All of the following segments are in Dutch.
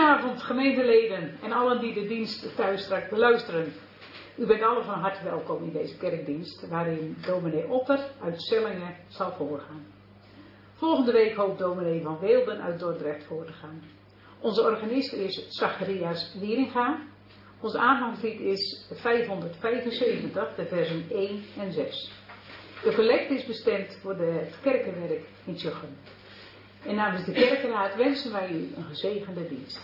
Goedenavond gemeenteleden en allen die de dienst thuis straks beluisteren. U bent allen van harte welkom in deze kerkdienst waarin dominee Otter uit Sellingen zal voorgaan. Volgende week hoopt dominee van Weelden uit Dordrecht voor te gaan. Onze organist is Zacharias Wieringa. Ons aanhangslied is 575, de versen 1 en 6. De collect is bestemd voor het kerkenwerk in Tjuchem. En namens de kerkenraad wensen wij u een gezegende dienst.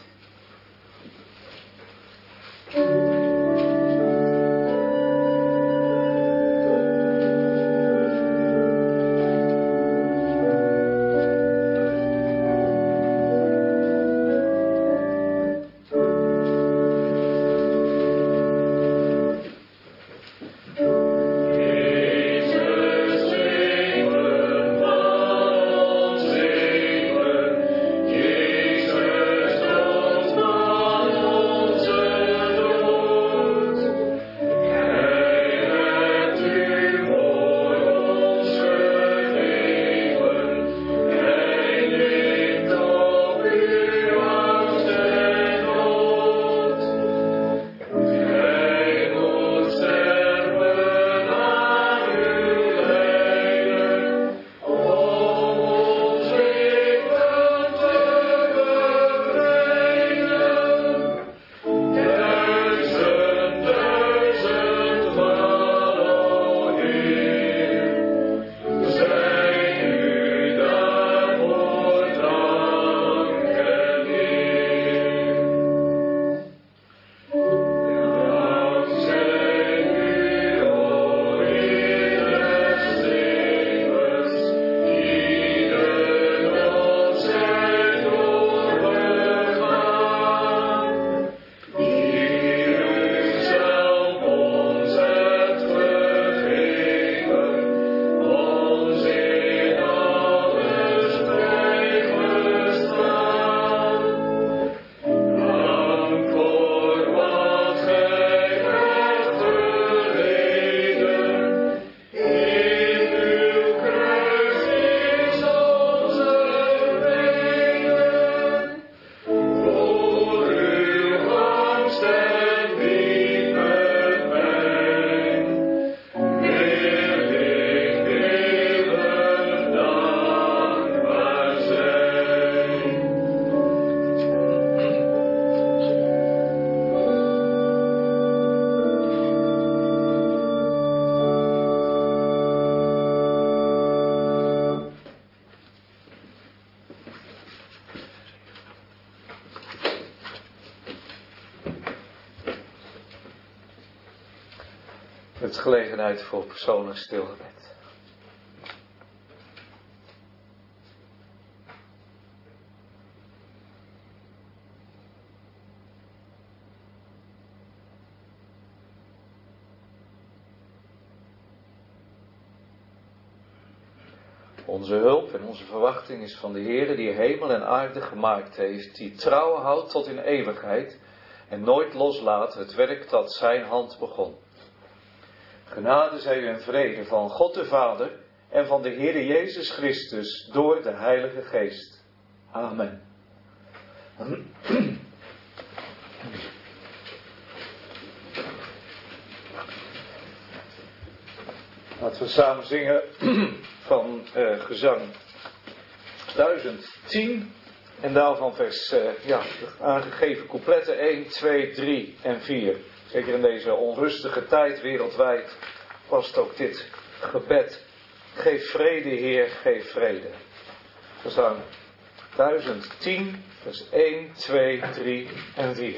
Het gelegenheid voor persoonlijk stilgebed. Onze hulp en onze verwachting is van de Heere die hemel en aarde gemaakt heeft, die trouw houdt tot in eeuwigheid en nooit loslaat het werk dat zijn hand begon. Genade zij u en vrede van God de Vader en van de Heere Jezus Christus door de Heilige Geest. Amen. Laten we samen zingen van gezang 1010 en daarvan vers, de aangegeven coupletten 1, 2, 3 en 4. Zeker in deze onrustige tijd wereldwijd past ook dit gebed. Geef vrede, Heer, geef vrede. Gezang 1010, vers 1, 2, 3 en 4.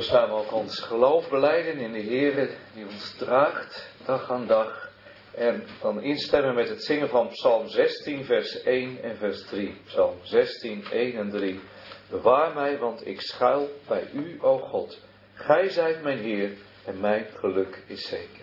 samen ook ons geloof belijden in de Heere die ons draagt, dag aan dag. En dan instemmen met het zingen van Psalm 16, vers 1 en vers 3. Psalm 16, 1 en 3. Bewaar mij, want ik schuil bij u, o God. Gij zijt mijn Heer en mijn geluk is zeker.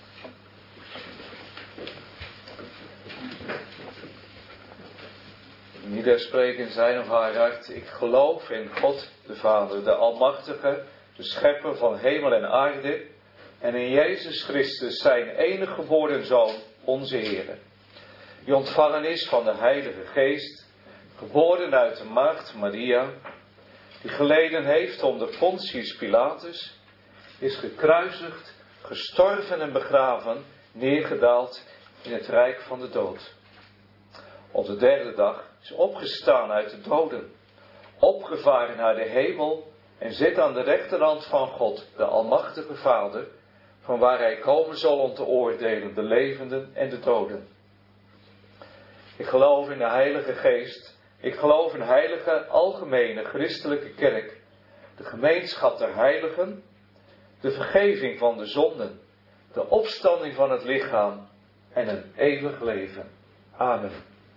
Ieder spreekt in zijn of haar hart: ik geloof in God de Vader, de Almachtige, de Schepper van hemel en aarde, en in Jezus Christus, zijn enige geboren Zoon, onze Heer, die ontvangen is van de Heilige Geest, geboren uit de maagd Maria, die geleden heeft onder Pontius Pilatus, is gekruisigd, gestorven en begraven, neergedaald in het rijk van de dood. Op de derde dag is opgestaan uit de doden, opgevaren naar de hemel en zit aan de rechterhand van God, de Almachtige Vader, van waar hij komen zal om te oordelen de levenden en de doden. Ik geloof in de Heilige Geest, ik geloof in heilige, algemene, christelijke kerk, de gemeenschap der heiligen, de vergeving van de zonden, de opstanding van het lichaam en een eeuwig leven. Amen.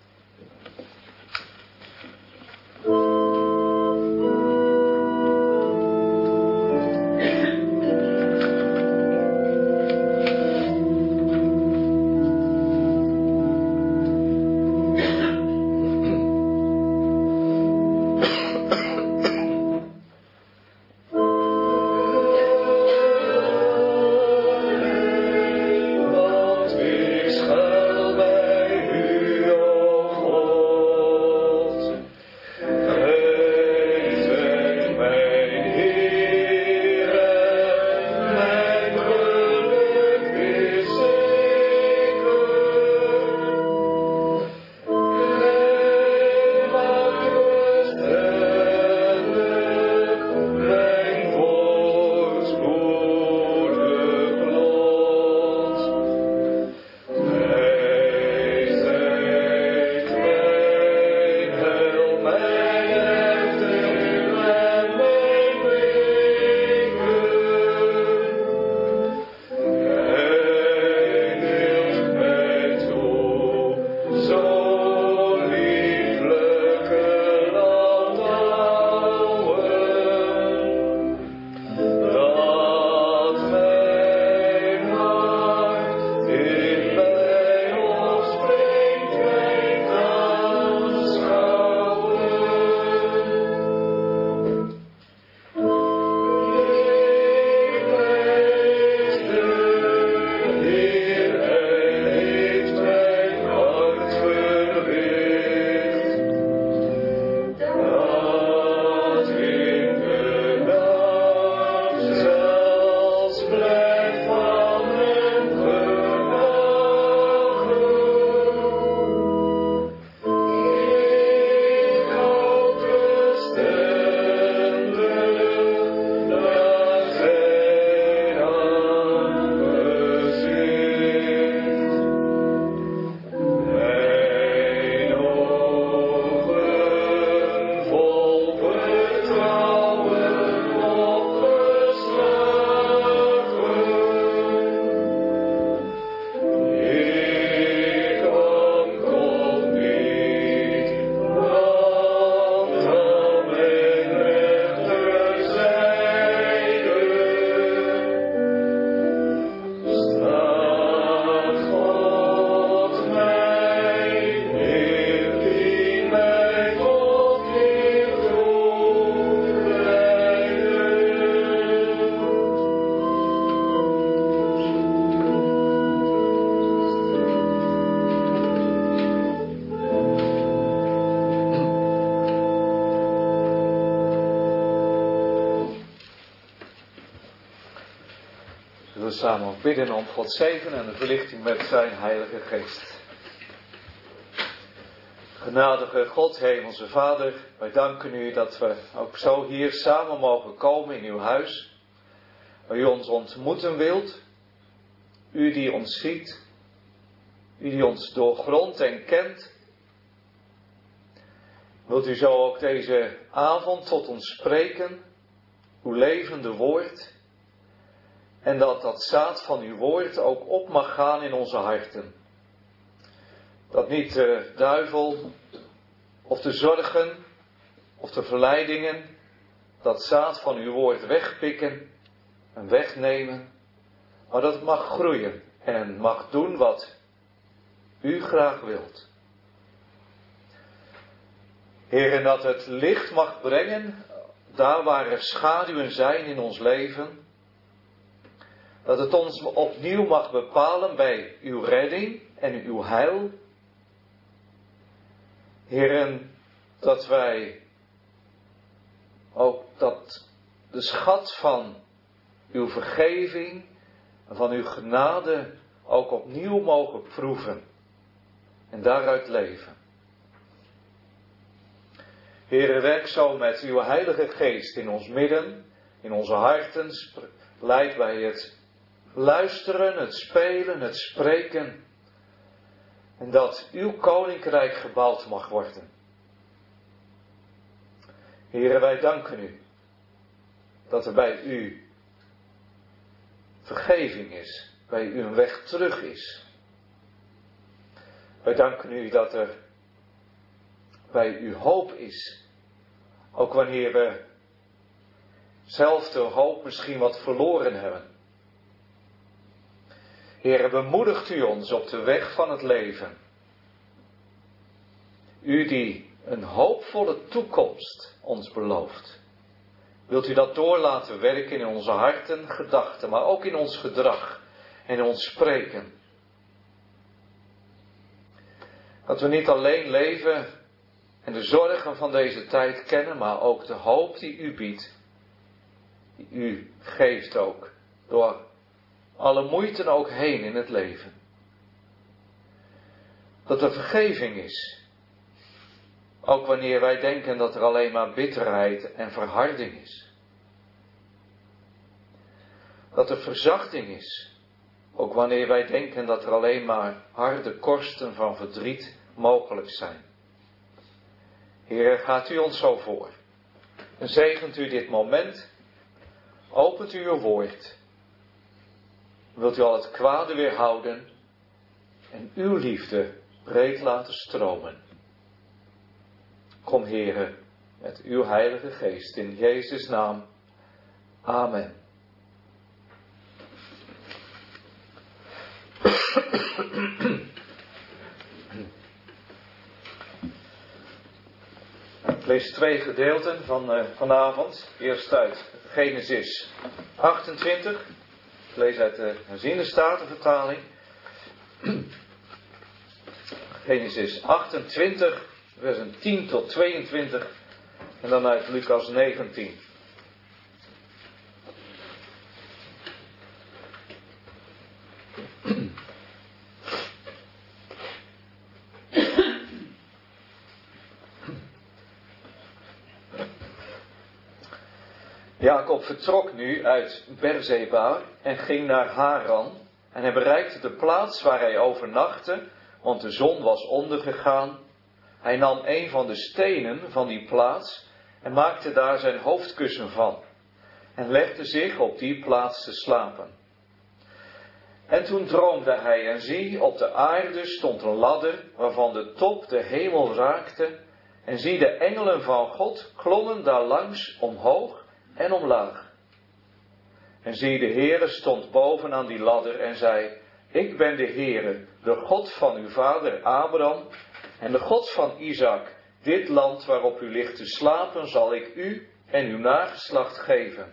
We samen ook bidden om Gods zegen en de verlichting met zijn Heilige Geest. Genadige God, Hemelse Vader, wij danken u dat we ook zo hier samen mogen komen in uw huis, waar u ons ontmoeten wilt, u die ons ziet, u die ons doorgrondt en kent. Wilt u zo ook deze avond tot ons spreken, uw levende woord. En dat dat zaad van uw woord ook op mag gaan in onze harten. Dat niet de duivel of de zorgen of de verleidingen dat zaad van uw woord wegpikken en wegnemen. Maar dat het mag groeien en mag doen wat u graag wilt. Heer, en dat het licht mag brengen daar waar er schaduwen zijn in ons leven. Dat het ons opnieuw mag bepalen bij uw redding en uw heil. Heren, dat wij ook dat de schat van uw vergeving en van uw genade ook opnieuw mogen proeven en daaruit leven. Heere, werk zo met uw Heilige Geest in ons midden, in onze harten, leid bij het luisteren, het spelen, het spreken. En dat uw koninkrijk gebouwd mag worden. Heere, wij danken u dat er bij u vergeving is, bij u een weg terug is. Wij danken u dat er bij u hoop is. Ook wanneer we zelf de hoop misschien wat verloren hebben. Heere, bemoedigt u ons op de weg van het leven. U die een hoopvolle toekomst ons belooft. Wilt u dat door laten werken in onze harten, gedachten, maar ook in ons gedrag en in ons spreken. Dat we niet alleen leven en de zorgen van deze tijd kennen, maar ook de hoop die u biedt, die u geeft ook, door alle moeiten ook heen in het leven. Dat er vergeving is, ook wanneer wij denken dat er alleen maar bitterheid en verharding is. Dat er verzachting is, ook wanneer wij denken dat er alleen maar harde korsten van verdriet mogelijk zijn. Heer, gaat u ons zo voor. En zegent u dit moment. Opent u uw woord. Wilt u al het kwade weerhouden en uw liefde breed laten stromen. Kom, Heere, met uw Heilige Geest in Jezus' naam. Amen. Ik lees 2 gedeelten van vanavond. Eerst uit Genesis 28. Ik lees uit de herziene statenvertaling. Genesis 28, versen 10 tot 22. En dan uit Lucas 19. Jacob vertrok nu uit Beerseba en ging naar Haran. En hij bereikte de plaats waar hij overnachtte, want de zon was ondergegaan. Hij nam een van de stenen van die plaats en maakte daar zijn hoofdkussen van. En legde zich op die plaats te slapen. En toen droomde hij en zie, op de aarde stond een ladder waarvan de top de hemel raakte. En zie, de engelen van God klommen daar langs omhoog en omlaag. En zie, de Heere stond boven aan die ladder en zei: Ik ben de Heere, de God van uw vader Abraham en de God van Isaac. Dit land waarop u ligt te slapen zal ik u en uw nageslacht geven.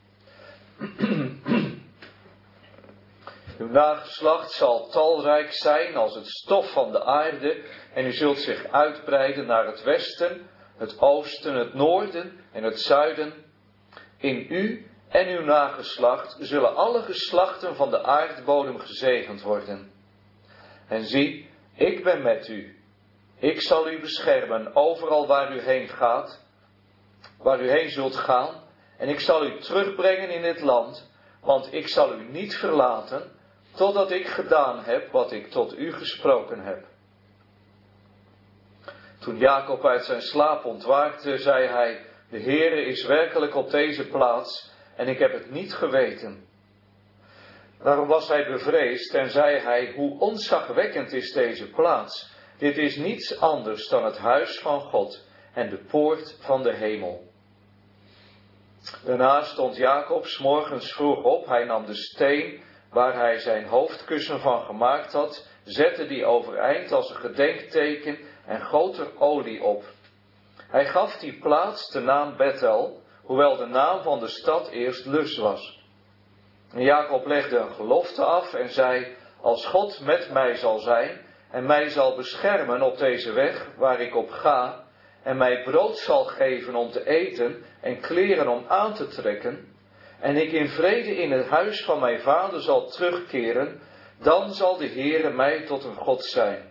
Uw nageslacht zal talrijk zijn als het stof van de aarde en u zult zich uitbreiden naar het westen, het oosten, het noorden en het zuiden. In u en uw nageslacht zullen alle geslachten van de aardbodem gezegend worden. En zie, ik ben met u. Ik zal u beschermen overal waar u heen gaat, waar u heen zult gaan. En ik zal u terugbrengen in dit land, want ik zal u niet verlaten, totdat ik gedaan heb wat ik tot u gesproken heb. Toen Jacob uit zijn slaap ontwaakte, zei hij: de Heere is werkelijk op deze plaats en ik heb het niet geweten. Daarom was hij bevreesd en zei hij, hoe ontzagwekkend is deze plaats. Dit is niets anders dan het huis van God en de poort van de hemel. Daarna stond Jacob 's morgens vroeg op. Hij nam de steen waar hij zijn hoofdkussen van gemaakt had, zette die overeind als een gedenkteken en goot er olie op. Hij gaf die plaats de naam Bethel, hoewel de naam van de stad eerst Luz was. En Jacob legde een gelofte af en zei, als God met mij zal zijn en mij zal beschermen op deze weg waar ik op ga, en mij brood zal geven om te eten en kleren om aan te trekken, en ik in vrede in het huis van mijn vader zal terugkeren, dan zal de Heere mij tot een God zijn.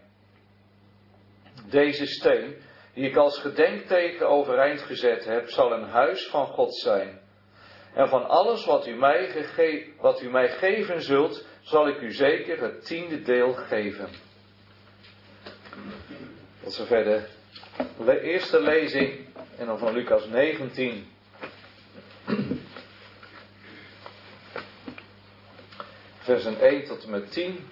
Deze steen, die ik als gedenkteken overeind gezet heb, zal een huis van God zijn. En van alles wat u mij geven zult, zal ik u zeker het 10e deel geven. Tot zover de eerste lezing en dan van Lucas 19. Versen 1 tot en met 10.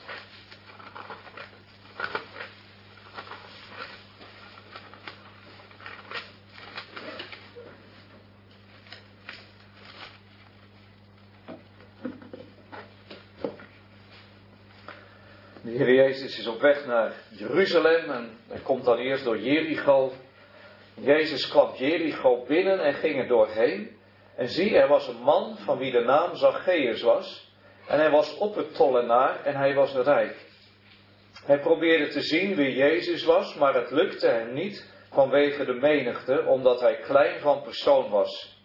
De Heer Jezus is op weg naar Jeruzalem en hij komt dan eerst door Jericho. Jezus kwam Jericho binnen en ging er doorheen. En zie, er was een man van wie de naam Zacchaeus was. En hij was oppertollenaar en hij was rijk. Hij probeerde te zien wie Jezus was, maar het lukte hem niet vanwege de menigte, omdat hij klein van persoon was.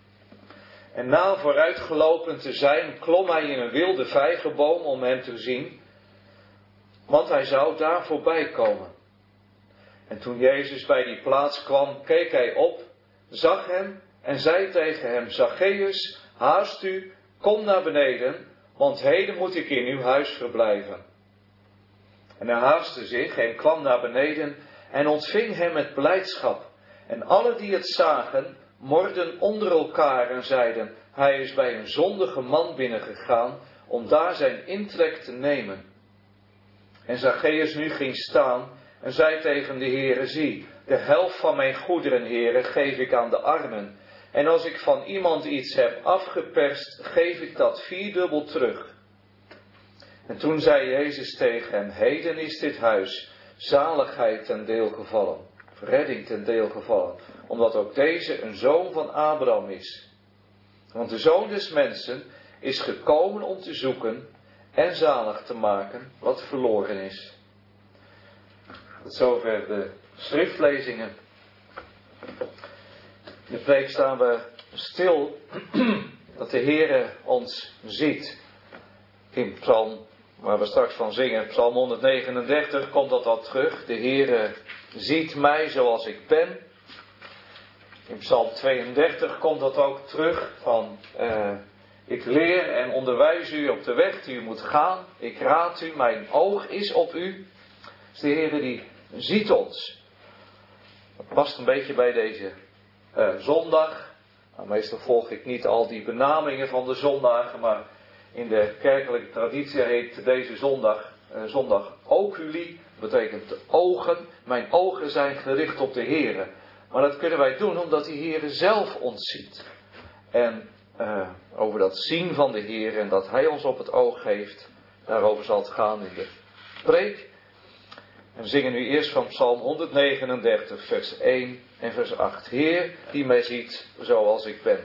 En na vooruitgelopen te zijn, klom hij in een wilde vijgenboom om hem te zien, want hij zou daar voorbij komen. En toen Jezus bij die plaats kwam, keek hij op, zag hem en zei tegen hem, Zacchaeus, haast u, kom naar beneden, want heden moet ik in uw huis verblijven. En hij haastte zich en kwam naar beneden en ontving hem met blijdschap. En alle die het zagen, morden onder elkaar en zeiden, hij is bij een zondige man binnengegaan om daar zijn intrek te nemen. En Zacchaeus nu ging staan en zei tegen de Heere, zie, de helft van mijn goederen, Heere, geef ik aan de armen. En als ik van iemand iets heb afgeperst, geef ik dat 4-dubbel terug. En toen zei Jezus tegen hem, heden is dit huis zaligheid ten deel gevallen, redding ten deel gevallen, omdat ook deze een zoon van Abraham is. Want de Zoon des Mensen is gekomen om te zoeken en zalig te maken wat verloren is. Tot zover de schriftlezingen. In de preek staan we stil dat de Heere ons ziet. In Psalm, waar we straks van zingen, Psalm 139, komt dat al terug. De Heere ziet mij zoals ik ben. In Psalm 32 komt dat ook terug van ik leer en onderwijs u op de weg die u moet gaan. Ik raad u, mijn oog is op u. Dus de Heere die ziet ons. Dat past een beetje bij deze zondag. Nou, meestal volg ik niet al die benamingen van de zondagen, maar in de kerkelijke traditie heet deze zondag oculi, betekent de ogen. Mijn ogen zijn gericht op de Heere. Maar dat kunnen wij doen omdat de Heere zelf ons ziet. En over dat zien van de Heere en dat Hij ons op het oog heeft, daarover zal het gaan in de preek. En we zingen nu eerst van Psalm 139, vers 1 en vers 8. Heer, die mij ziet zoals ik ben.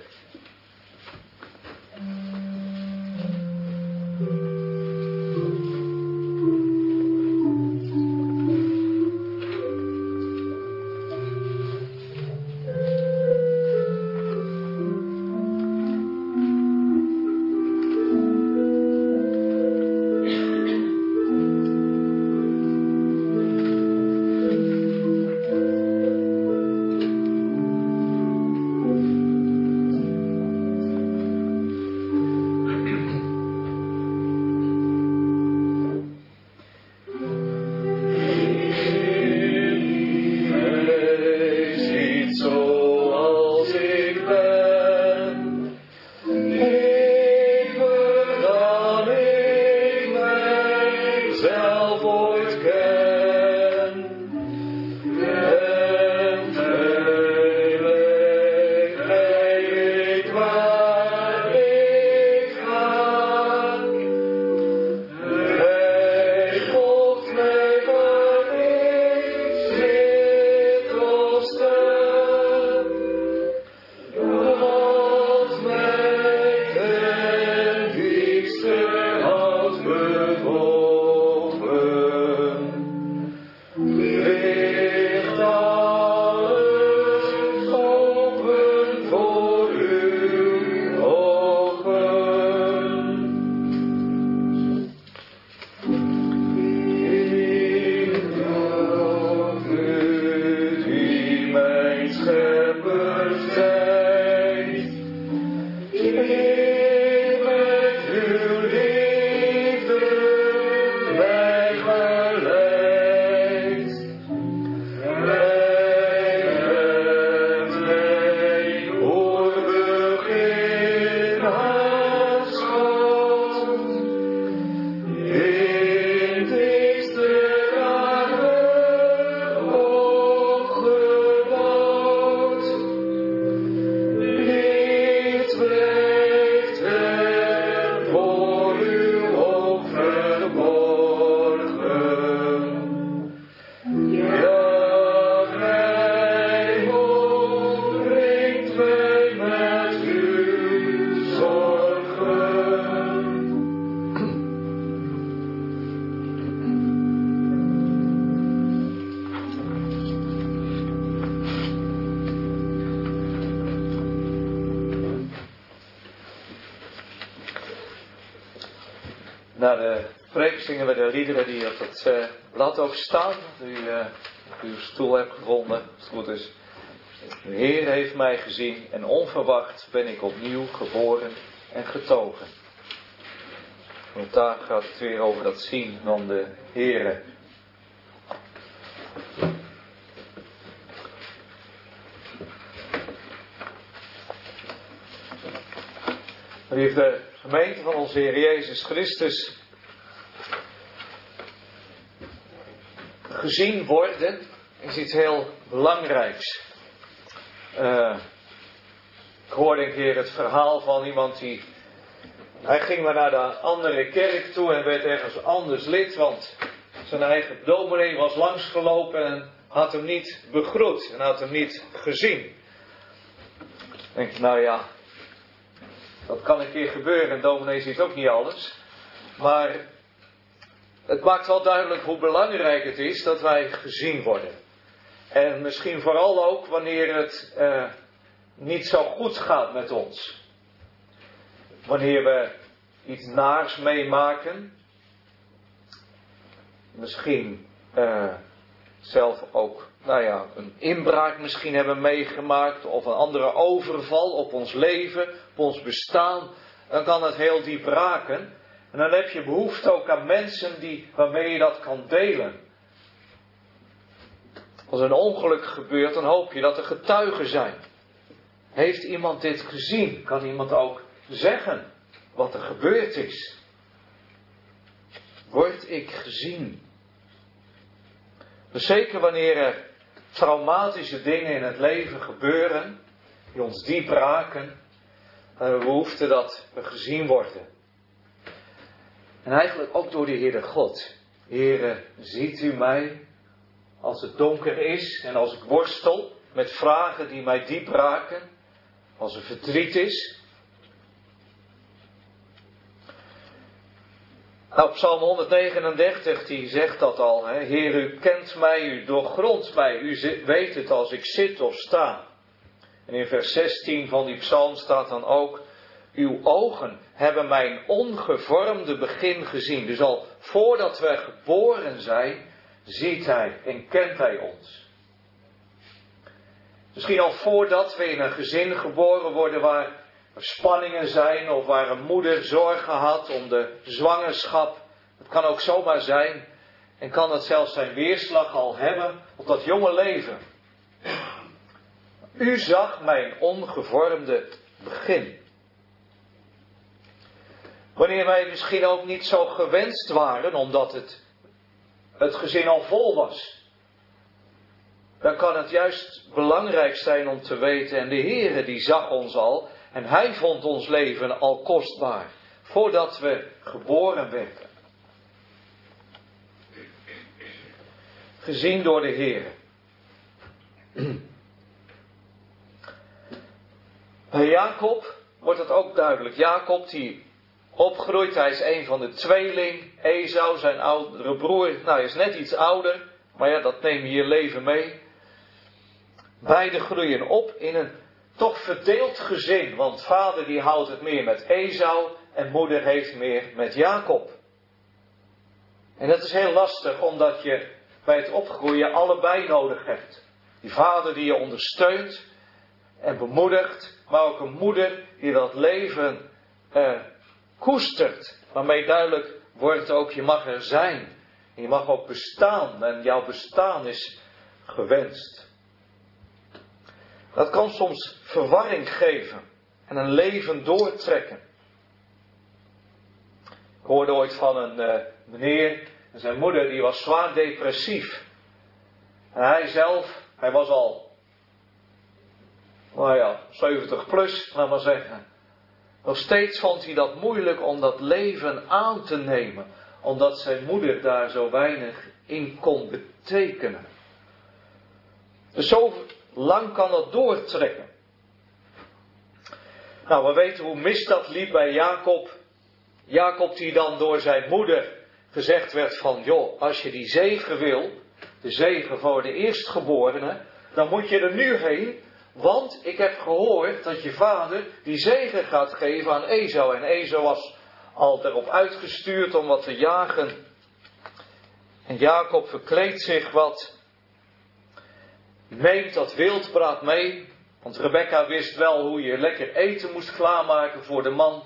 Na de preek zingen we de liederen die op het blad ook staan. U uw stoel hebt gevonden, als het goed is. De Heer heeft mij gezien en onverwacht ben ik opnieuw geboren en getogen. Want daar gaat het weer over dat zien van de Heere. Lieve de gemeente van onze Heer Jezus Christus, gezien worden is iets heel belangrijks. Ik hoorde een keer het verhaal van iemand hij ging maar naar de andere kerk toe en werd ergens anders lid, want zijn eigen dominee was langsgelopen en had hem niet begroet en had hem niet gezien. Dan denk je, nou ja, dat kan een keer gebeuren en dominee ziet ook niet alles. Maar het maakt wel duidelijk hoe belangrijk het is dat wij gezien worden. En misschien vooral ook wanneer het niet zo goed gaat met ons. Wanneer we iets naars meemaken. Misschien zelf ook een inbraak misschien hebben meegemaakt. Of een andere overval op ons leven, op ons bestaan. Dan kan het heel diep raken. En dan heb je behoefte ook aan mensen waarmee je dat kan delen. Als een ongeluk gebeurt, dan hoop je dat er getuigen zijn. Heeft iemand dit gezien? Kan iemand ook zeggen wat er gebeurd is? Word ik gezien? Dus zeker wanneer er traumatische dingen in het leven gebeuren, die ons diep raken, dan hebben we behoefte dat we gezien worden. En eigenlijk ook door de Heere God. Heere, ziet u mij als het donker is en als ik worstel met vragen die mij diep raken, als er verdriet is. Nou, Psalm 139 die zegt dat al. Heer, u kent mij, u doorgrondt mij, u weet het als ik zit of sta. En in vers 16 van die psalm staat dan ook, uw ogen hebben mijn ongevormde begin gezien. Dus al voordat we geboren zijn, ziet hij en kent hij ons. Misschien al voordat we in een gezin geboren worden waar er spanningen zijn of waar een moeder zorgen had om de zwangerschap. Het kan ook zomaar zijn en kan het zelfs zijn weerslag al hebben op dat jonge leven. U zag mijn ongevormde begin. Wanneer wij misschien ook niet zo gewenst waren omdat het gezin al vol was. Dan kan het juist belangrijk zijn om te weten, en de Heere die zag ons al, en Hij vond ons leven al kostbaar, voordat we geboren werden. Gezien door de Heere. Bij Jacob wordt het ook duidelijk. Jacob die opgroeit, hij is een van de tweeling. Esau, zijn oudere broer, hij is net iets ouder, maar ja, dat neem je je leven mee. Beiden groeien op in een toch verdeeld gezin, want vader die houdt het meer met Esau en moeder heeft meer met Jacob. En dat is heel lastig, omdat je bij het opgroeien allebei nodig hebt. Die vader die je ondersteunt en bemoedigt, maar ook een moeder die dat leven koestert. Waarmee duidelijk wordt ook, je mag er zijn. En je mag ook bestaan en jouw bestaan is gewenst. Dat kan soms verwarring geven en een leven doortrekken. Ik hoorde ooit van een meneer en zijn moeder die was zwaar depressief. En hij was al 70 plus, laat maar zeggen. Nog steeds vond hij dat moeilijk om dat leven aan te nemen, omdat zijn moeder daar zo weinig in kon betekenen. Dus zo lang kan dat doortrekken. Nou, we weten hoe mis dat liep bij Jacob. Jacob die dan door zijn moeder gezegd werd van, joh, als je die zegen wil, de zegen voor de eerstgeborene, dan moet je er nu heen, want ik heb gehoord dat je vader die zegen gaat geven aan Esau. En Esau was al erop uitgestuurd om wat te jagen. En Jacob verkleedt zich wat, neemt dat wildbraad mee, want Rebekka wist wel hoe je lekker eten moest klaarmaken voor de man.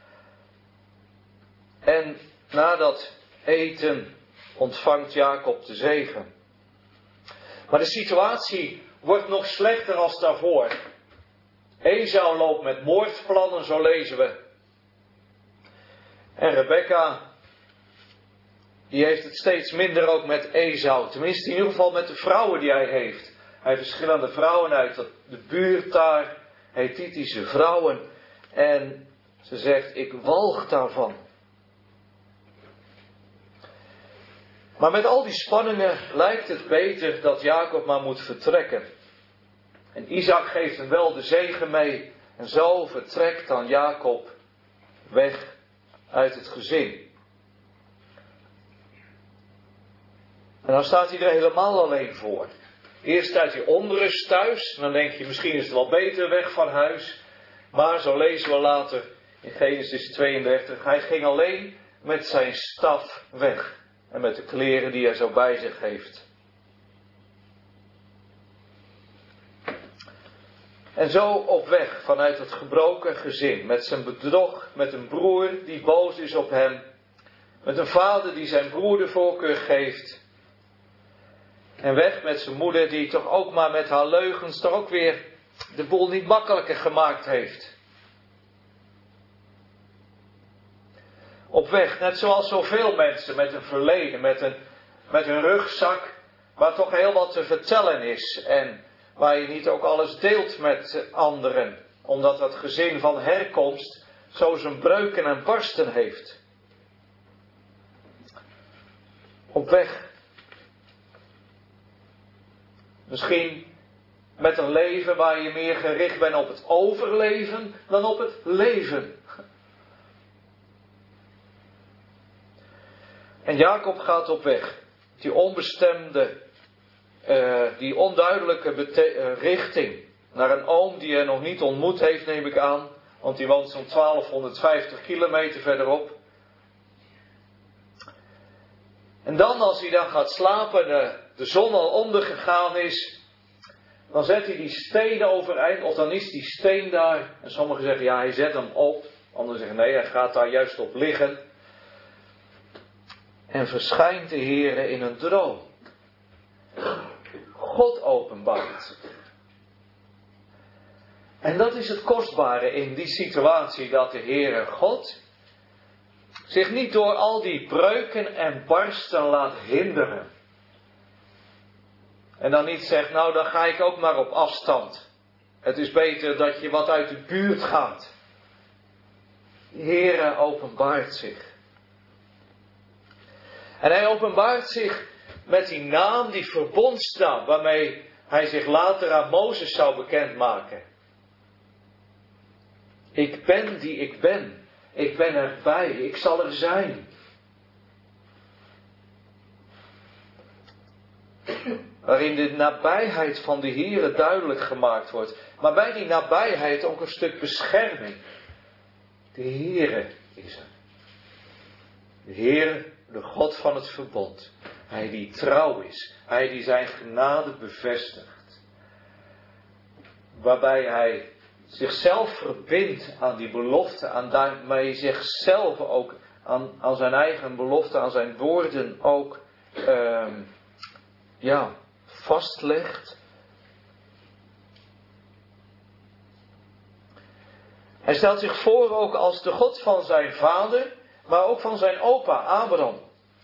En na dat eten ontvangt Jacob de zegen. Maar de situatie wordt nog slechter als daarvoor. Esau loopt met moordplannen, zo lezen we. En Rebekka, die heeft het steeds minder ook met Esau. Tenminste in ieder geval met de vrouwen die hij heeft. Hij heeft verschillende vrouwen uit de buurt daar, Hethitische vrouwen. En ze zegt, ik walg daarvan. Maar met al die spanningen lijkt het beter dat Jacob maar moet vertrekken. En Isaac geeft hem wel de zegen mee. En zo vertrekt dan Jacob weg uit het gezin. En dan staat hij er helemaal alleen voor. Eerst uit die onrust thuis. En dan denk je, misschien is het wel beter weg van huis. Maar zo lezen we later in Genesis 32. Hij ging alleen met zijn staf weg. En met de kleren die hij zo bij zich heeft. En zo op weg vanuit het gebroken gezin. Met zijn bedrog, met een broer die boos is op hem. Met een vader die zijn broer de voorkeur geeft. En weg met zijn moeder die toch ook maar met haar leugens toch ook weer de boel niet makkelijker gemaakt heeft. Op weg, net zoals zoveel mensen met een verleden, met een rugzak waar toch heel wat te vertellen is. En waar je niet ook alles deelt met anderen. Omdat dat gezin van herkomst zo zijn breuken en barsten heeft. Op weg. Misschien met een leven waar je meer gericht bent op het overleven dan op het leven. En Jacob gaat op weg. Die onbestemde, die onduidelijke richting. Naar een oom die hij nog niet ontmoet heeft, neem ik aan. Want die woont zo'n 1250 kilometer verderop. En dan als hij dan gaat slapen, de zon al ondergegaan is. Dan zet hij die stenen overeind. Of dan is die steen daar. En sommigen zeggen, ja, hij zet hem op. Anderen zeggen, nee, hij gaat daar juist op liggen. En verschijnt de Heere in een droom. God openbaart. En dat is het kostbare in die situatie, dat de Heere God zich niet door al die breuken en barsten laat hinderen. En dan niet zegt, nou dan ga ik ook maar op afstand. Het is beter dat je wat uit de buurt gaat. De Heere openbaart zich. En hij openbaart zich met die naam, die verbondsnaam, waarmee hij zich later aan Mozes zou bekendmaken. Ik ben die ik ben. Ik ben erbij. Ik zal er zijn. Waarin de nabijheid van de Heere duidelijk gemaakt wordt. Maar bij die nabijheid ook een stuk bescherming. De Heere is er. De Heere, de God van het verbond. Hij die trouw is. Hij die zijn genade bevestigt. Waarbij hij zichzelf verbindt aan die belofte. En daarmee zichzelf ook aan zijn eigen belofte, aan zijn woorden ook vastlegt. Hij stelt zich voor ook als de God van zijn vader, maar ook van zijn opa Abraham.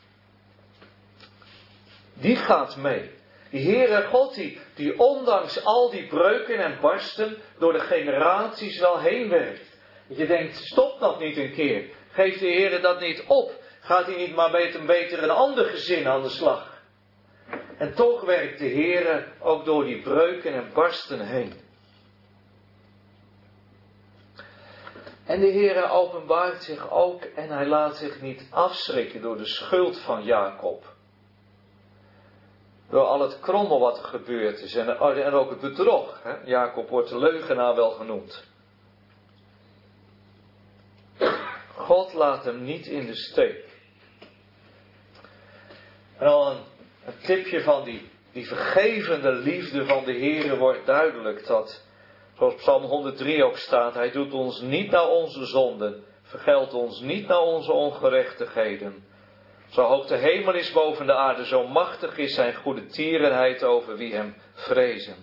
Die gaat mee. Die Heere God die ondanks al die breuken en barsten door de generaties wel heen werkt. Dat je denkt, stop dat niet een keer. Geeft de Heere dat niet op. Gaat hij niet maar beter een ander gezin aan de slag. En toch werkt de Heere ook door die breuken en barsten heen. En de Heere openbaart zich ook en hij laat zich niet afschrikken door de schuld van Jacob. Door al het krommel wat er gebeurd is en ook het bedrog. Hè? Jacob wordt de leugenaar wel genoemd. God laat hem niet in de steek. En al een tipje van die vergevende liefde van de Heere wordt duidelijk dat, zoals Psalm 103 ook staat, hij doet ons niet naar onze zonden, vergeldt ons niet naar onze ongerechtigheden. Zo hoog de hemel is boven de aarde, zo machtig is zijn goede tierenheid over wie hem vrezen.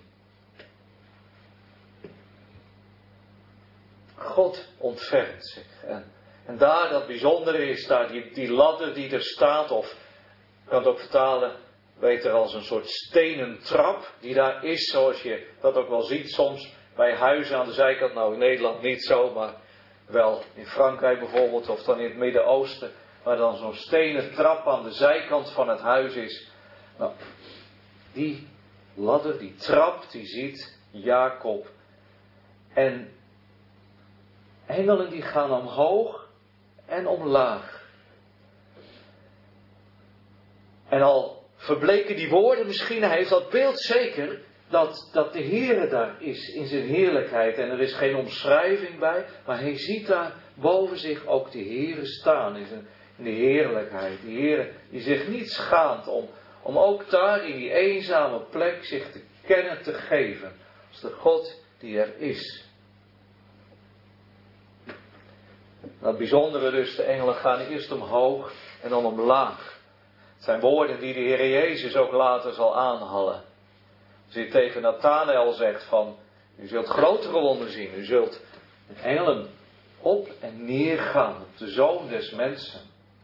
God ontfermt zich. En daar dat bijzondere is, daar die ladder die er staat, of ik kan het ook vertalen, beter als een soort stenen trap die daar is, zoals je dat ook wel ziet soms bij huizen aan de zijkant. Nou, in Nederland niet zo, maar wel in Frankrijk bijvoorbeeld, of dan in het Midden-Oosten, waar dan zo'n stenen trap aan de zijkant van het huis is. Nou, die ladder, die trap, die ziet Jacob. En engelen die gaan omhoog en omlaag. En al verbleken die woorden misschien, hij heeft dat beeld zeker, dat de Heere daar is in zijn heerlijkheid. En er is geen omschrijving bij, maar hij ziet daar boven zich ook de Heere staan in de heerlijkheid. Die Heere die zich niet schaamt om ook daar in die eenzame plek zich te kennen te geven. Als de God die er is. Nou, het bijzondere dus, de engelen gaan eerst omhoog en dan omlaag. Het zijn woorden die de Heer Jezus ook later zal aanhalen. Als hij tegen Nathanael zegt van, u zult grotere wonderen zien. U zult met engelen op en neer gaan op de Zoon des mensen.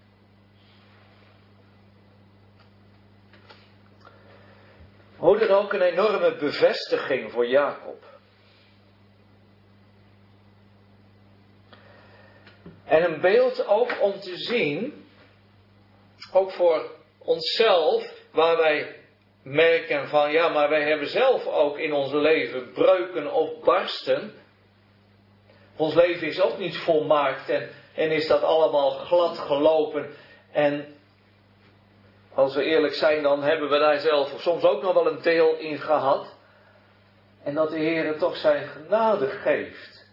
Hoe dan ook een enorme bevestiging voor Jacob. En een beeld ook om te zien, ook voor onszelf, waar wij merken van, ja, maar wij hebben zelf ook in ons leven breuken of barsten. Ons leven is ook niet volmaakt en is dat allemaal glad gelopen. En als we eerlijk zijn, dan hebben we daar zelf soms ook nog wel een deel in gehad. En dat de Heer toch zijn genade geeft.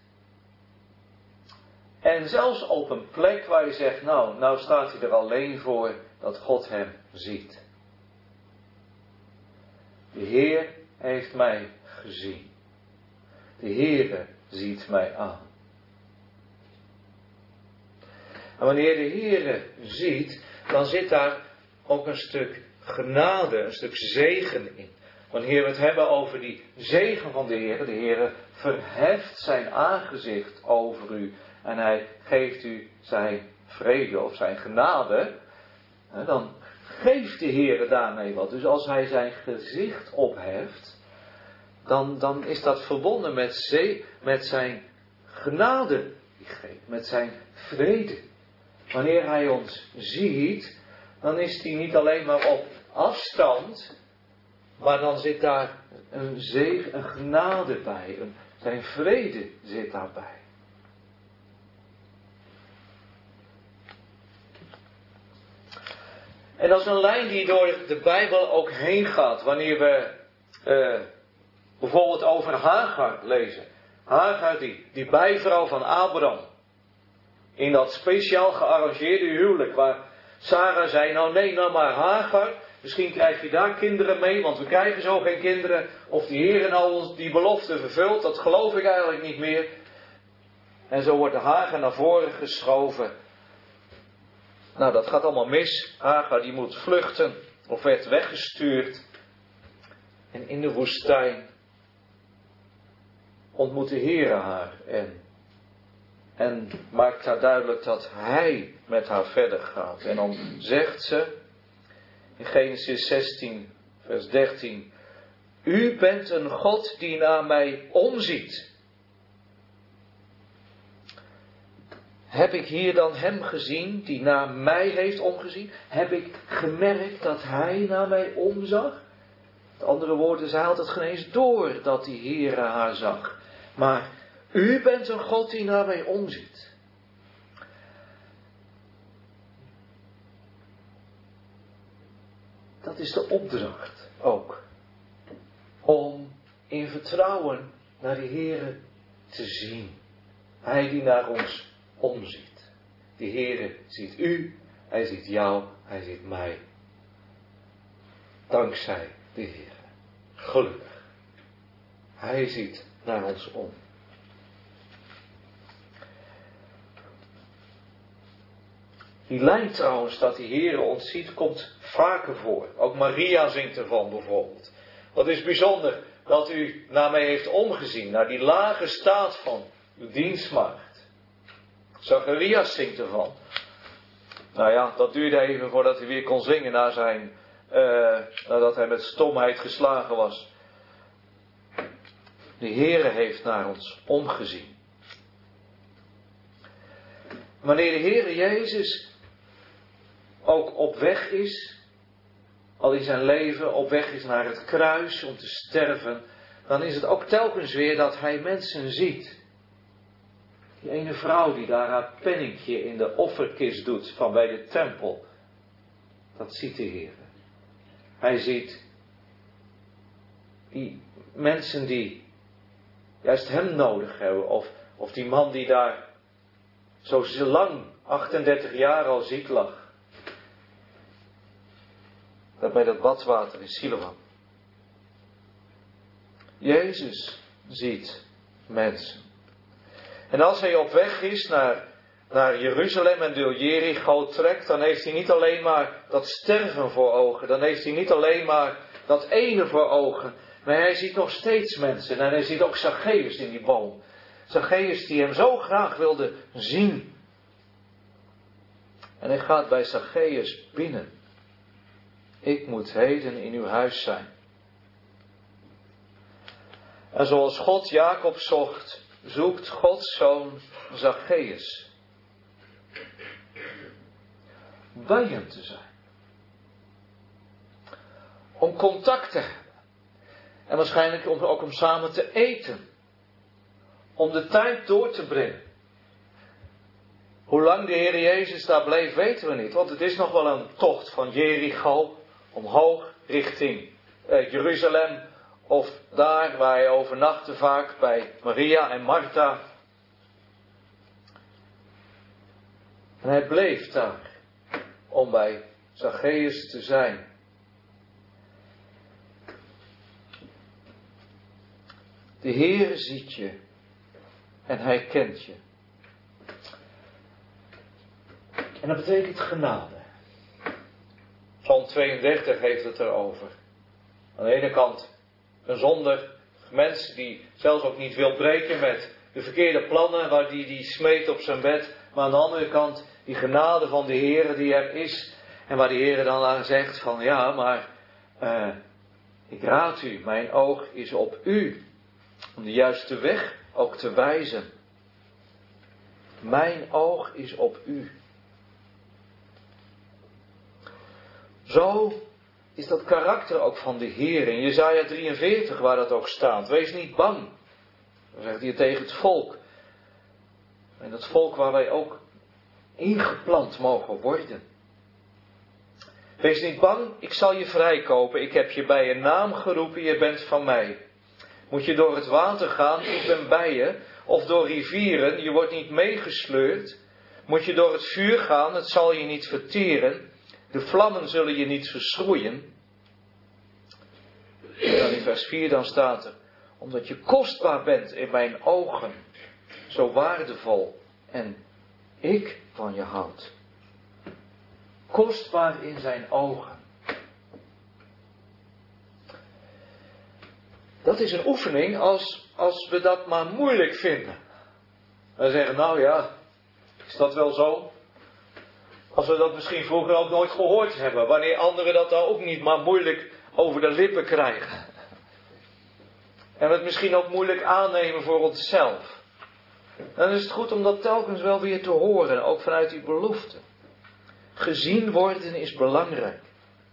En zelfs op een plek waar je zegt, nou staat hij er alleen voor dat God hem ziet. De Heer heeft mij gezien. De Heere ziet mij aan. En wanneer de Heere ziet, dan zit daar ook een stuk genade, een stuk zegen in. Wanneer we het hebben over die zegen van de Heere verheft zijn aangezicht over u en hij geeft u zijn vrede of zijn genade, dan geeft de Heere daarmee wat. Dus als hij zijn gezicht opheft, dan is dat verbonden met zijn genade die geeft, met zijn vrede. Wanneer hij ons ziet, dan is hij niet alleen maar op afstand, maar dan zit daar een zegen, een genade bij, zijn vrede zit daarbij. En dat is een lijn die door de Bijbel ook heen gaat. Wanneer we bijvoorbeeld over Hagar lezen. Hagar, die bijvrouw van Abraham. In dat speciaal gearrangeerde huwelijk. Waar Sarah zei, nou maar Hagar. Misschien krijg je daar kinderen mee. Want we krijgen zo geen kinderen. Of de Heer nou ons die belofte vervult. Dat geloof ik eigenlijk niet meer. En zo wordt de Hagar naar voren geschoven. Nou, dat gaat allemaal mis. Hagar die moet vluchten of werd weggestuurd. En in de woestijn ontmoet de Heere haar en maakt haar duidelijk dat hij met haar verder gaat. En dan zegt ze in Genesis 16 vers 13, u bent een God die naar mij omziet. Heb ik hier dan hem gezien die naar mij heeft omgezien? Heb ik gemerkt dat hij naar mij omzag? Met andere woorden, zij had het geen eens door dat die Heere haar zag. Maar u bent een God die naar mij omziet. Dat is de opdracht ook. Om in vertrouwen naar de Heere te zien. Hij die naar ons omziet. De Heere ziet u, hij ziet jou, hij ziet mij. Dankzij de Heere. Gelukkig. Hij ziet naar ons om. Die lijn trouwens, dat de Heere ons ziet, komt vaker voor. Ook Maria zingt ervan bijvoorbeeld. Wat is bijzonder dat u naar mij heeft omgezien, naar die lage staat van uw dienstmaagd. Zacharias zingt ervan. Nou ja, dat duurde even voordat hij weer kon zingen nadat hij met stomheid geslagen was. De Heere heeft naar ons omgezien. Wanneer de Heere Jezus ook op weg is, al in zijn leven op weg is naar het kruis om te sterven, dan is het ook telkens weer dat hij mensen ziet. Die ene vrouw die daar haar penningje in de offerkist doet van bij de tempel, dat ziet de Heer. Hij ziet die mensen die juist hem nodig hebben, of die man die daar zo lang, 38 jaar al ziek lag. Daar bij dat badwater in Siloam. Jezus ziet mensen. En als hij op weg is naar Jeruzalem en door Jericho trekt, dan heeft hij niet alleen maar dat sterven voor ogen. Dan heeft hij niet alleen maar dat ene voor ogen. Maar hij ziet nog steeds mensen. En hij ziet ook Zacchaeus in die boom. Zacchaeus die hem zo graag wilde zien. En hij gaat bij Zacchaeus binnen. Ik moet heden in uw huis zijn. En zoals God Jacob zocht, zoekt Gods zoon Zacchaeus. Bij hem te zijn. Om contact te hebben. En waarschijnlijk ook om samen te eten. Om de tijd door te brengen. Hoe lang de Heer Jezus daar bleef weten we niet. Want het is nog wel een tocht van Jericho omhoog richting Jeruzalem. Of daar waar hij overnachtte vaak bij Maria en Martha. En hij bleef daar om bij Zacchaeus te zijn. De Heer ziet je en hij kent je. En dat betekent genade. Psalm 32 heeft het erover. Aan de ene kant een zondig mens die zelfs ook niet wil breken met de verkeerde plannen waar die smeet op zijn bed. Maar aan de andere kant die genade van de Heer die er is. En waar de Heer dan aan zegt van ja, maar ik raad u, mijn oog is op u. Om de juiste weg ook te wijzen. Mijn oog is op u. Zo is dat karakter ook van de Heer. In Jesaja 43 waar dat ook staat. Wees niet bang. Dan zegt hij tegen het volk. En dat volk waar wij ook ingeplant mogen worden. Wees niet bang, ik zal je vrijkopen. Ik heb je bij je naam geroepen, je bent van mij. Moet je door het water gaan, ik ben bij je. Of door rivieren, je wordt niet meegesleurd. Moet je door het vuur gaan, het zal je niet verteren. De vlammen zullen je niet verschroeien. En dan in vers 4 dan staat er. Omdat je kostbaar bent in mijn ogen. Zo waardevol. En ik van je houd. Kostbaar in zijn ogen. Dat is een oefening als we dat maar moeilijk vinden. We zeggen nou ja, is dat wel zo? Als we dat misschien vroeger ook nooit gehoord hebben. Wanneer anderen dat dan ook niet maar moeilijk over de lippen krijgen. En we het misschien ook moeilijk aannemen voor onszelf. Dan is het goed om dat telkens wel weer te horen. Ook vanuit die belofte. Gezien worden is belangrijk.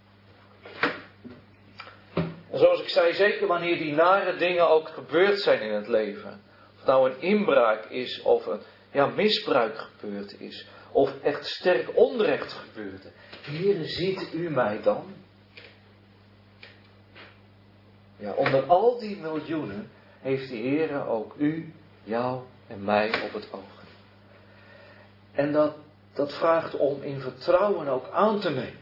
En zoals ik zei, zeker wanneer die nare dingen ook gebeurd zijn in het leven. Of het nou een inbraak is of een misbruik gebeurd is. Of echt sterk onrecht gebeurde. Heere, ziet u mij dan? Ja, onder al die miljoenen heeft de Heere ook u, jou en mij op het oog. En dat vraagt om in vertrouwen ook aan te nemen.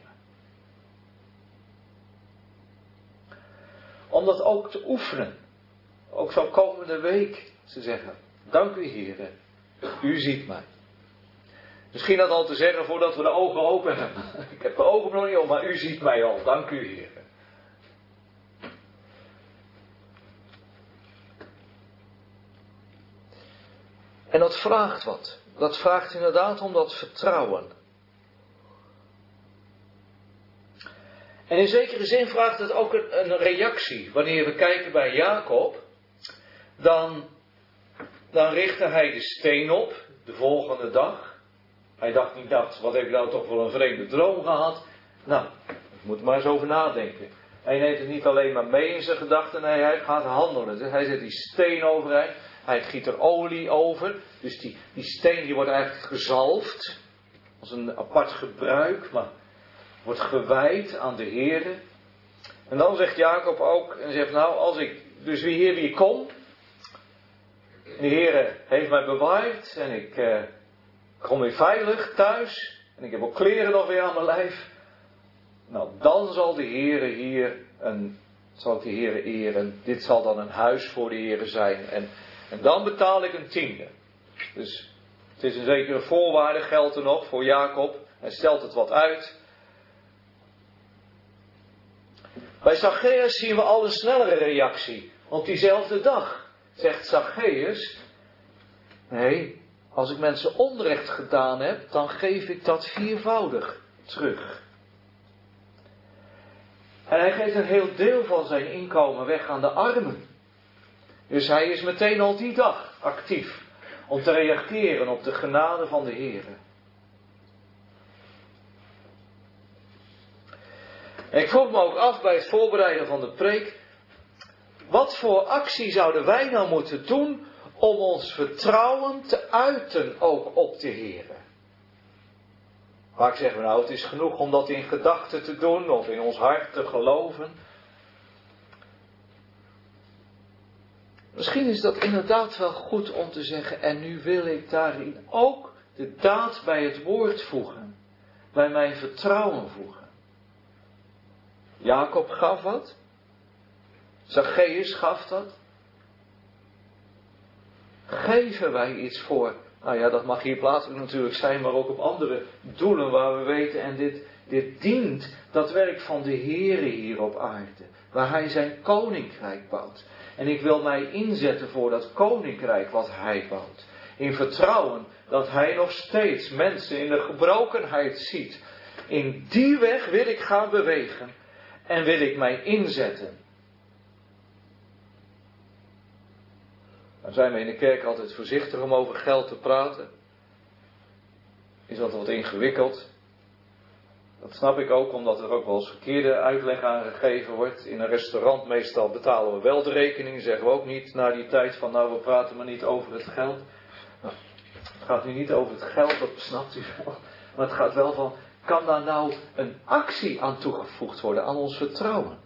Om dat ook te oefenen. Ook zo komende week te zeggen, dank u Heere, u ziet mij. Misschien dat al te zeggen voordat we de ogen open hebben. Ik heb de ogen nog niet op, maar u ziet mij al, dank u Heere. En dat vraagt wat. Dat vraagt inderdaad om dat vertrouwen. En in zekere zin vraagt het ook een reactie. Wanneer we kijken bij Jacob, dan richtte hij de steen op, de volgende dag. Hij dacht niet, wat heb ik nou toch wel een vreemde droom gehad. Nou, ik moet er maar eens over nadenken. Hij neemt het niet alleen maar mee in zijn gedachten, nee, hij gaat handelen. Dus hij zet die steen overeind. Hij giet er olie over. Dus die steen die wordt eigenlijk gezalfd. Als een apart gebruik. Maar wordt gewijd aan de Heere. En dan zegt Jacob ook. En zegt nou als ik dus weer hier kom. De Heere heeft mij bewaard. En ik kom weer veilig thuis. En ik heb ook kleren nog weer aan mijn lijf. Nou dan zal de Heere hier zal ik de Heere eren. Dit zal dan een huis voor de Heere zijn. En dan betaal ik een tiende. Dus het is een zekere voorwaarde, geldt er nog voor Jacob. Hij stelt het wat uit. Bij Zacchaeus zien we al een snellere reactie. Op diezelfde dag zegt Zacchaeus, nee, als ik mensen onrecht gedaan heb, dan geef ik dat viervoudig terug. En hij geeft een heel deel van zijn inkomen weg aan de armen. Dus hij is meteen al die dag actief om te reageren op de genade van de Heere. En ik vroeg me ook af bij het voorbereiden van de preek, wat voor actie zouden wij nou moeten doen om ons vertrouwen te uiten ook op de Heere? Vaak zeggen we nou, het is genoeg om dat in gedachten te doen of in ons hart te geloven. Misschien is dat inderdaad wel goed om te zeggen, en nu wil ik daarin ook de daad bij het woord voegen, bij mijn vertrouwen voegen. Jacob gaf wat, Zacchaeus gaf dat. Geven wij iets voor? Nou ja, dat mag hier plaatselijk natuurlijk zijn, maar ook op andere doelen waar we weten, en dit dient dat werk van de Heere hier op aarde, waar Hij zijn koninkrijk bouwt. En ik wil mij inzetten voor dat koninkrijk wat Hij bouwt. In vertrouwen dat Hij nog steeds mensen in de gebrokenheid ziet. In die weg wil ik gaan bewegen. En wil ik mij inzetten. Dan zijn we in de kerk altijd voorzichtig om over geld te praten. Is dat wat ingewikkeld. Dat snap ik ook, omdat er ook wel eens verkeerde uitleg aan gegeven wordt. In een restaurant meestal betalen we wel de rekening. Zeggen we ook niet na die tijd van, nou we praten maar niet over het geld. Nou, het gaat nu niet over het geld, dat snapt u wel. Maar het gaat wel van, kan daar nou een actie aan toegevoegd worden aan ons vertrouwen?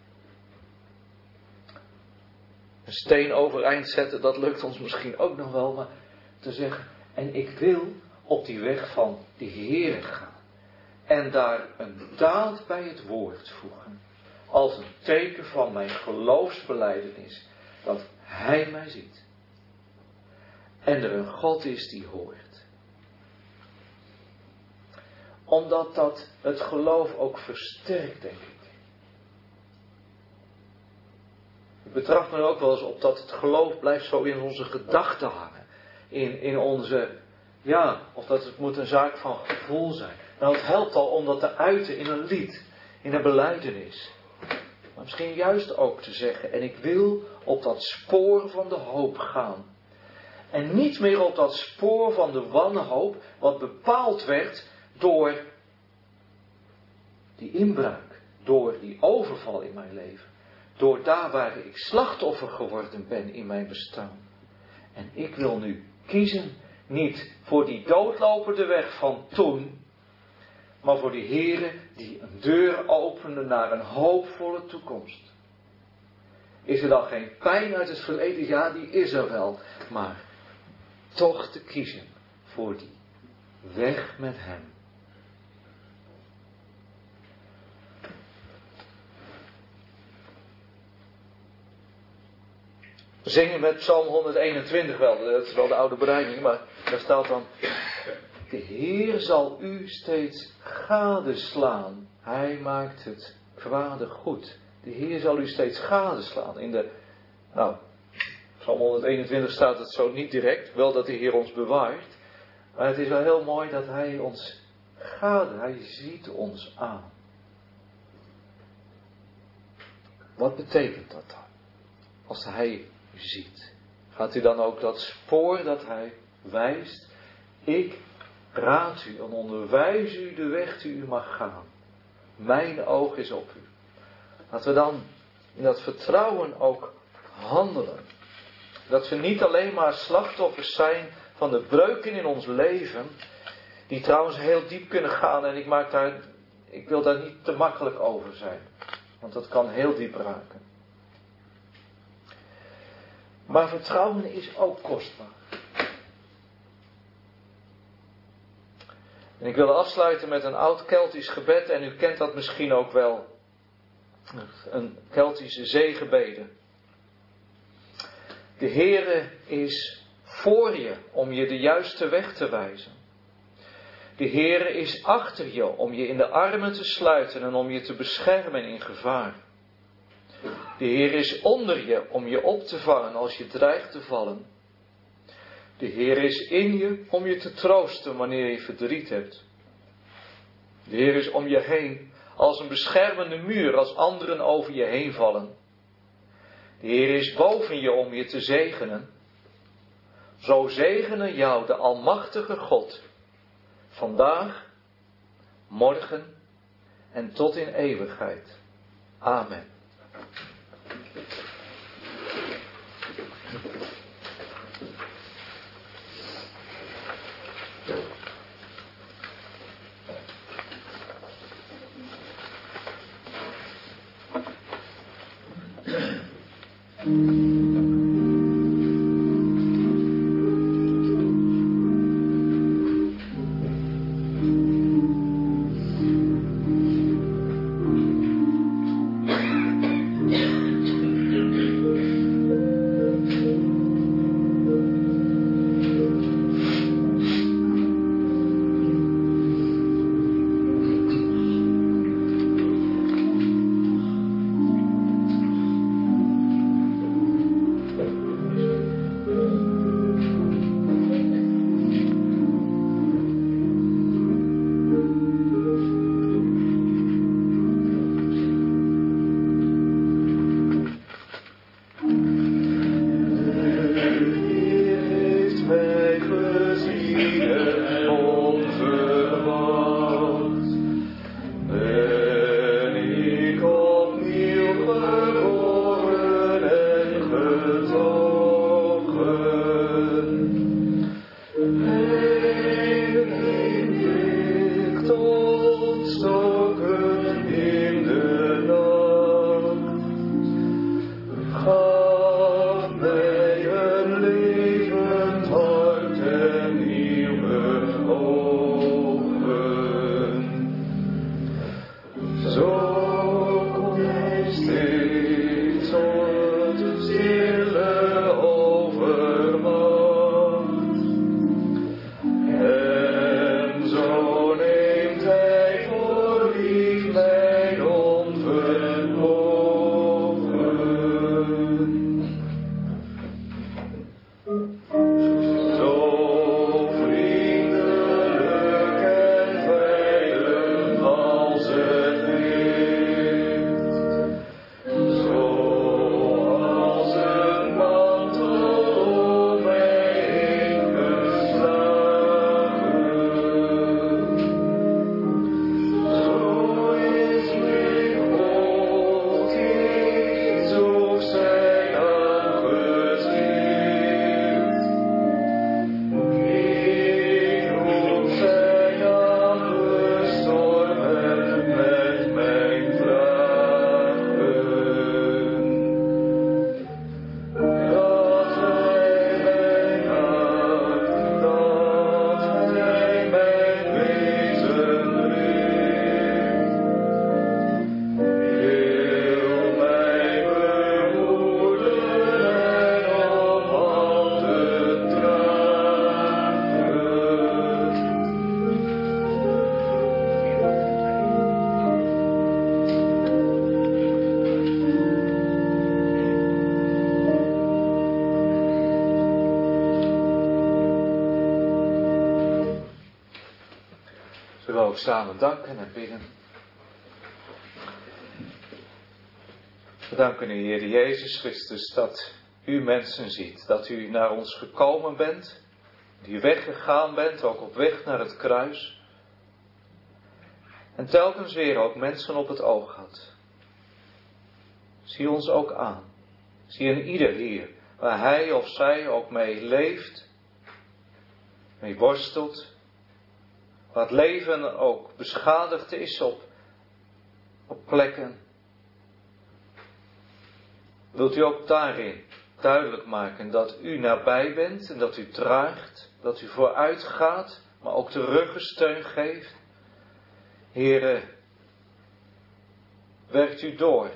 Een steen overeind zetten, dat lukt ons misschien ook nog wel. Maar te zeggen, en ik wil op die weg van de Heere gaan. En daar een daad bij het woord voegen. Als een teken van mijn geloofsbelijdenis. Dat Hij mij ziet. En er een God is die hoort. Omdat dat het geloof ook versterkt, denk ik. Ik betrap me er ook wel eens op dat het geloof blijft zo in onze gedachten hangen. In onze, of dat het moet een zaak van gevoel zijn. Nou, het helpt al om dat te uiten in een lied, in een belijdenis. Maar misschien juist ook te zeggen, en ik wil op dat spoor van de hoop gaan. En niet meer op dat spoor van de wanhoop, wat bepaald werd door die inbraak, door die overval in mijn leven. Door daar waar ik slachtoffer geworden ben in mijn bestaan. En ik wil nu kiezen, niet voor die doodlopende weg van toen, maar voor die Heere die een deur opende naar een hoopvolle toekomst. Is er dan geen pijn uit het verleden? Ja, die is er wel. Maar toch te kiezen voor die weg met hem. We zingen met Psalm 121 wel, dat is wel de oude bereiding, maar daar staat dan: de Heer zal u steeds gadeslaan. Hij maakt het kwade goed. De Heer zal u steeds gadeslaan. Psalm 121 staat het zo niet direct, wel dat de Heer ons bewaart. Maar het is wel heel mooi dat Hij ons hij ziet ons aan. Wat betekent dat dan? Als Hij u ziet. Gaat u dan ook dat spoor dat Hij wijst? Ik raad u en onderwijs u de weg die u mag gaan. Mijn oog is op u. Laten we dan in dat vertrouwen ook handelen. Dat we niet alleen maar slachtoffers zijn van de breuken in ons leven, die trouwens heel diep kunnen gaan, en ik wil daar niet te makkelijk over zijn, want dat kan heel diep raken. Maar vertrouwen is ook kostbaar. En ik wil afsluiten met een oud Keltisch gebed, en u kent dat misschien ook wel. Een Keltische zeegebede. De Heere is voor je om je de juiste weg te wijzen. De Heere is achter je om je in de armen te sluiten en om je te beschermen in gevaar. De Heer is onder je om je op te vangen als je dreigt te vallen. De Heer is in je om je te troosten wanneer je verdriet hebt. De Heer is om je heen als een beschermende muur als anderen over je heen vallen. De Heer is boven je om je te zegenen. Zo zegenen jou de Almachtige God, vandaag, morgen en tot in eeuwigheid. Amen. Als het weer samen danken en bidden. We danken u, Heer Jezus Christus, dat u mensen ziet. Dat u naar ons gekomen bent. Dat u weggegaan bent, ook op weg naar het kruis. En telkens weer ook mensen op het oog had. Zie ons ook aan. Zie in ieder hier, waar hij of zij ook mee leeft, mee worstelt. Waar het leven ook beschadigd is op plekken. Wilt u ook daarin duidelijk maken dat u nabij bent en dat u draagt, dat u vooruit gaat, maar ook de ruggensteun geeft. Heere, werkt u door.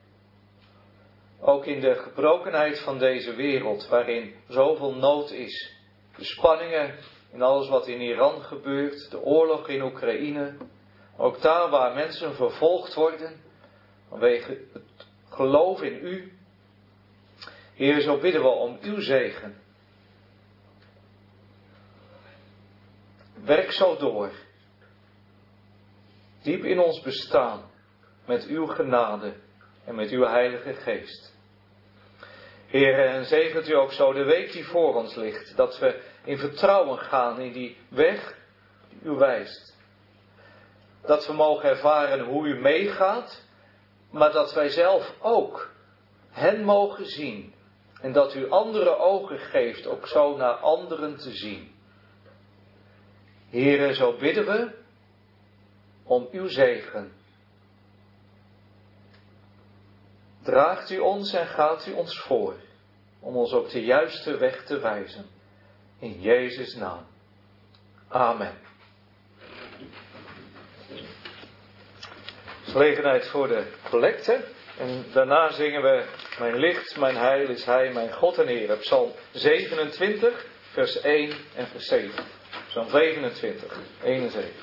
Ook in de gebrokenheid van deze wereld, waarin zoveel nood is. De spanningen in alles wat in Iran gebeurt, de oorlog in Oekraïne. Ook daar waar mensen vervolgd worden, vanwege het geloof in u. Heer, zo bidden we om uw zegen. Werk zo door. Diep in ons bestaan, met uw genade en met uw Heilige Geest. Heer, en zegent u ook zo de week die voor ons ligt, dat we in vertrouwen gaan in die weg die u wijst. Dat we mogen ervaren hoe u meegaat, maar dat wij zelf ook hen mogen zien. En dat u andere ogen geeft, ook zo naar anderen te zien. Heere, zo bidden we om uw zegen. Draagt u ons en gaat u ons voor, om ons op de juiste weg te wijzen. In Jezus' naam. Amen. Gelegenheid voor de collecte. En daarna zingen we: Mijn licht, mijn heil is Hij, mijn God en Heer. Psalm 27, vers 1 en vers 7. Psalm 27, 1 en 7.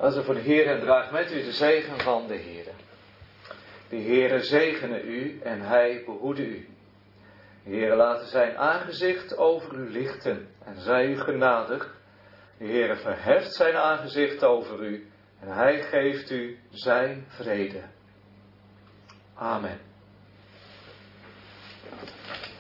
Laten we voor de Heer en draag met u de zegen van de Heer. De Heere zegene u en hij behoede u. De Heere laten zijn aangezicht over u lichten en zij u genadig. De Heere verheft zijn aangezicht over u en hij geeft u zijn vrede. Amen.